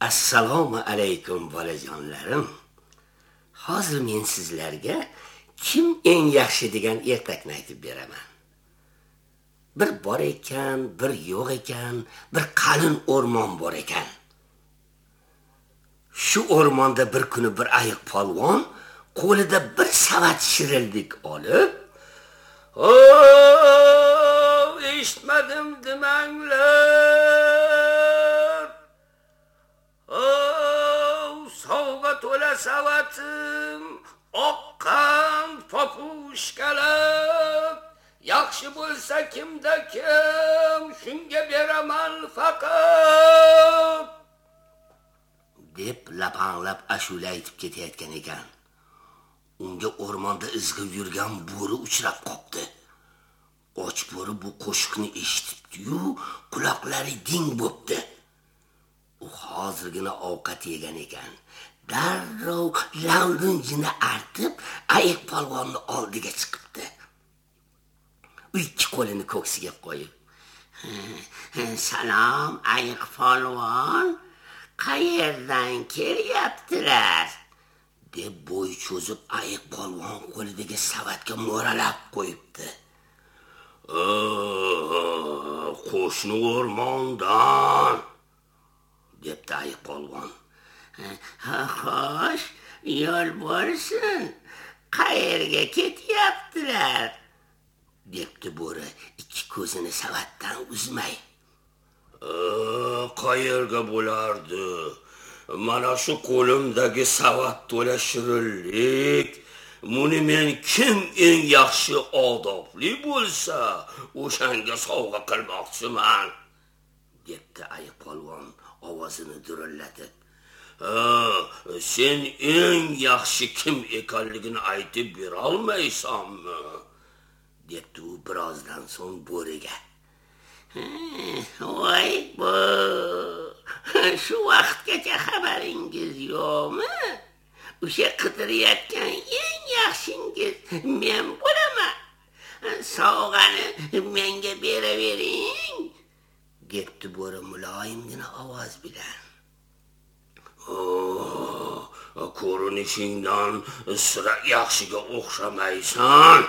Assalomu alaykum bolajonlarim. Hozir men sizlarga kim eng yaxshi degan ertakni aytib beraman. Bir bor ekan, bir yo'q ekan, bir qalin o'rmon bor ekan. Shu o'rmonda bir kuni bir ayiq polvon qo'lida bir savat shirinlik olib, eshitmadim demanglar. Sovg'a to'la savatim, oqqan popushkalar. Yaxshi bo'lsa kimda kim, shunga beraman faqat. Deb lapanglab ashula aytib ketayotgan ekan. Unga o'rmonda izg'ib yurgan bo'ri uchrab qopti. Och bo'ri bu qo'shiqni eshitibdi-yu, quloqlari ding bo'pti. U hozirgina ovqat yegan ekan. Darrov lavlunjini artib, ayiq polvonni oldiga chiqibdi. U ikki qo'lini ko'ksiga qo'yib, "Salom ayiq polvon, qayerdan kelyaptilar?" deb bo'y cho'zib ayiq polvon qo'lidagi savatga mo'ralab qo'yibdi. "Qo'shni o'rmondan", debdi ayiq polvon. "Xo'sh, yo'l bo'lsin. Qayerga ketyaptilar?" debdi bo'ri ikki ko'zini savatdan uzmay. "Qayerga bo'lardi? Mana shu qo'limdagi savat to'la shirinlik. Buni men kim eng yaxshi odobli bo'lsa, o'shanga sovg'a qilmoqchiman", debdi ayiq polvon ovozini durullatib. "Sen eng yaxshi kim ekanligini aytib bera olmaysanmi?" debdi u birozdan so'ng bo'riga. "Voy bu, shu vaqtgacha xabaringiz yo'qmi? O'sha qidirayotgan eng yaxshingiz men bo'laman. Sovg'ani menga beravering", debdi bo'ri muloyimgina ovoz bilan. "Ko'rinishingdan sira yaxshiga o'xshamaysan."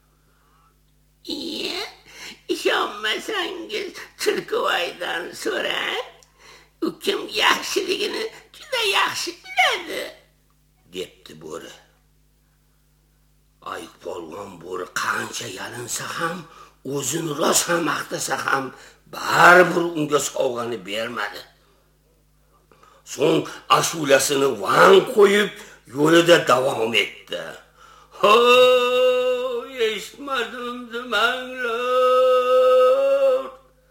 "Ishonmasangiz Tulkivoydan so'rang. U kim yaxshiligini juda yaxshi biladi", debdi bo'ri. Ayiq polvon bo'ri qancha yalinsa ham, o'zini rosa maqtasa ham baribir unga sovg'ani bermadi. So'ng ashulasini vang qo'yib, yo'lida davom etdi. "Eshitmadim demanglar.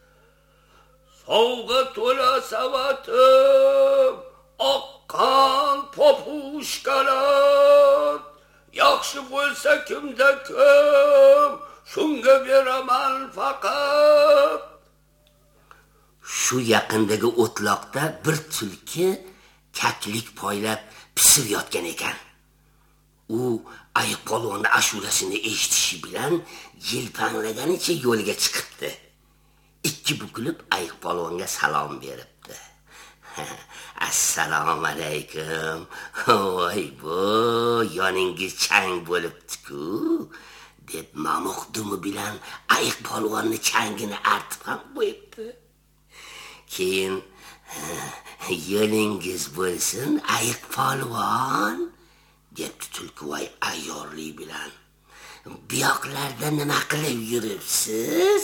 Sovg'a to'la savatim, oqqan popushkalar. Yaxshi bo'lsa kimda kim, shunga beraman faqat." Shu yaqindagi o'tloqda bir tulki kaklik poylab pisib yotgan ekan. U ayiq polvonni ashulasini eshitishi bilan yelpanglaganicha yo'lga chiqibdi. Ikki bukilib ayiq polvonga salom beribdi. "Assalomu alaykum. Voy bu, yoningiz chang bo'libdi-ku", deb mamuq dumi bilan ayiq polvonni changini artib ham qo'yibdi. Keyin "Yo'lingiz bo'lsin ayiq polvon", debdi Tulkivoy ayyorlik bilan. "Bu yoqlarda nima qilib yuribsiz?"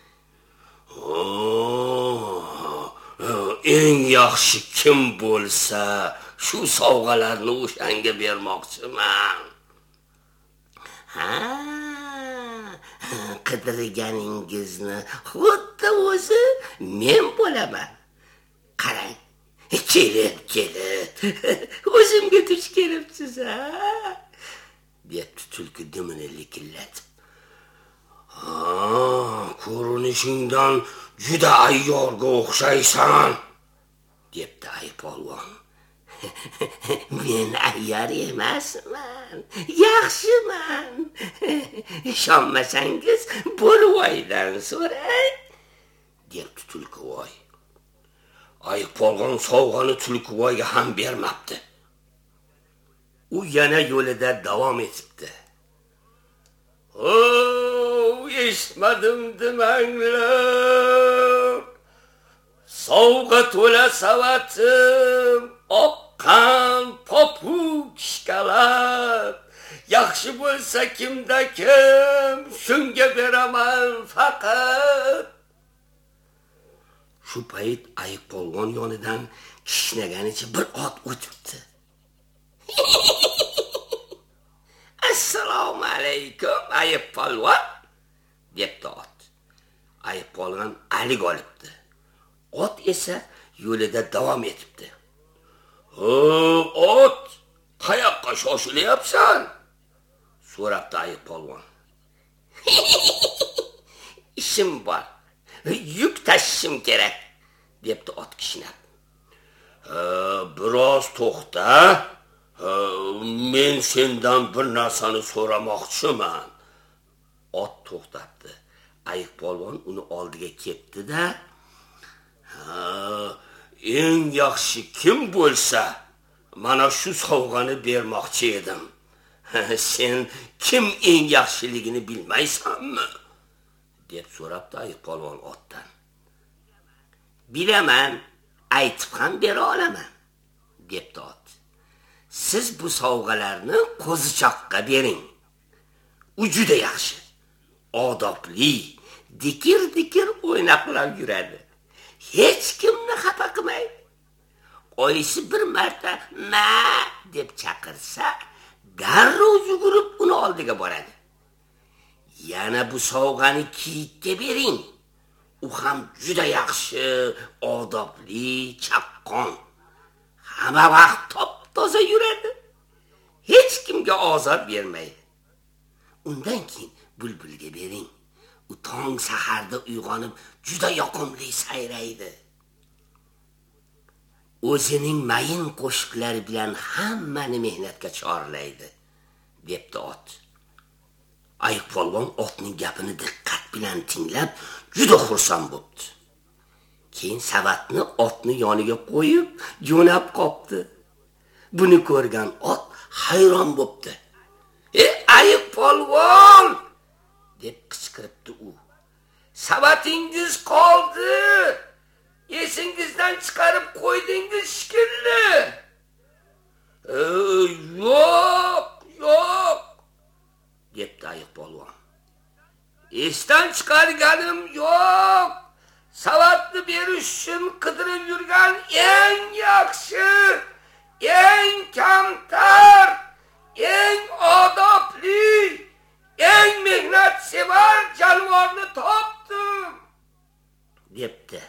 "Eng yaxshi kim bo'lsa, shu sovg'alarni o'shanga bermoqchiman." "Qidirganingizni xuddi o'zi men bo'laman. Qarang, kelib, o'zimga duch kelibsiz, debdi tulki dumini likillatib. "Ko'rinishingdan juda ayyorga o'xshaysan", debdi ayiq polvon. "Men ayyor emasman, yaxshiman. Ishonmasangiz Bo'rivoydan so'rang", debdi Tulkivoy. Ayiq polg'on sovg'ani Tulkivoyga ham bermabdi. U yana yo'lida davom etibdi. Eshitmadim demanglar. Sovg'a to'la savatim, oqqan popuk ishqalab. Yaxshi bo'lsa kimda kim, shunga beraman faqat. Shu payt Ayiq polvon yonidan kishnaganicha bir ot o'tibdi. Assalomu alaykum Ayiq polvon, debdi ot. Ayiq polvon alik olibdi. Ot esa yo'lida davom etibdi. Ot, qayoqqa shoshilyapsan? So'rabdi Ayiq polvon. Ishim bor. Yuk tashishim kerak, debdi ot kishnab. Biroz to'xta. Men sendan bir narsani so'ramoqchiman. Ot to'xtatdi. Ayiq polvon uni oldiga ketdi-da, eng yaxshi kim bo'lsa, mana shu sovg'ani bermoqchi edim. Sen kim eng yaxshiligini bilmaysanmi? deb so'rabdi Ayiq polvon otdan. Bilaman, aytib ham bera olaman, debdi ot. Siz bu sovg'alarni qo'zichoqqa bering. U juda yaxshi, odobli, dikir-dikir o'ynaqlab yuradi. Hech kimni xafa qilmaydi. Oyisi bir marta "ma" deb chaqirsa, darrov yugurib uni oldiga boradi. Yana bu sovg'ani kiyikka bering. U ham juda yaxshi, odobli, chaqqon. Hamma vaqt top-toza yuradi. Hech kimga ozor bermaydi. Undan keyin bulbulga bering. U tong saharda uyg'onib juda yoqimli sayraydi. O'zining mayin qo'shiqlari bilan hammani mehnatga chorlaydi, debdi ot. Ayiq polvon otning gapini diqqat bilan tinglab, juda xursand bo'ldi. Keyin savatni otni yoniga qo'yib, jo'nab qopti. Buni ko'rgan ot hayron bo'ldi. Ayiq polvon!" deb qichqiribdi u. "Savatingiz qoldi. Esingizdan chiqarib qo'ydingiz shekilli." Yo'q, debdi Ayiq polvon. "Esdan chiqarganim yo'q. Savatni berish uchun qidirib yurgan eng yaxshi, eng kamtar, eng odobli, eng mehnatsevar jonivorni topdim", debdi.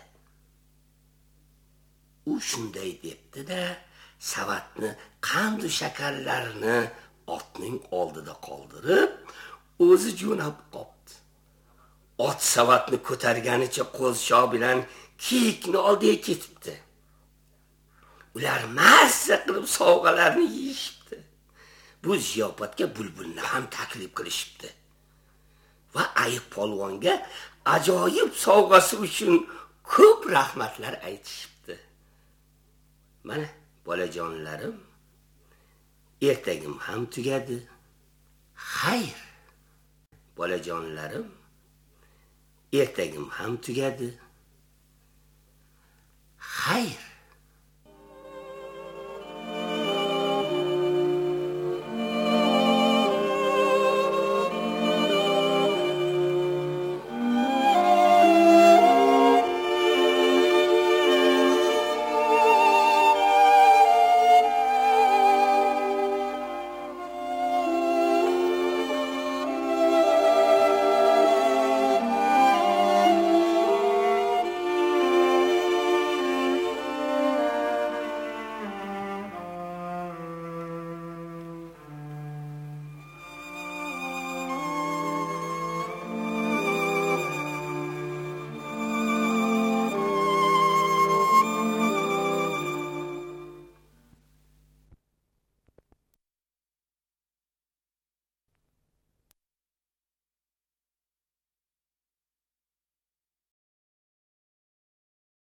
U shunday debdi-da, savatni qand shakarlarini otning oldida qoldirib, o'zi jo'nab qopti. Ot savatni ko'targanicha qo'zichoq bilan kiyikni oldiga ketibdi. Ular mazza qilib sovg'alarni yeyishibdi. Bu ziyofatga bulbulni ham taklif qilishibdi. Va Ayiq polvonga ajoyib sovg'asi uchun ko'p rahmatlar aytishibdi. Mana bolajonlarim, ertagim ham tugadi. Xayr. Bolajonlarim, ertagim ham tugadi. Xayr.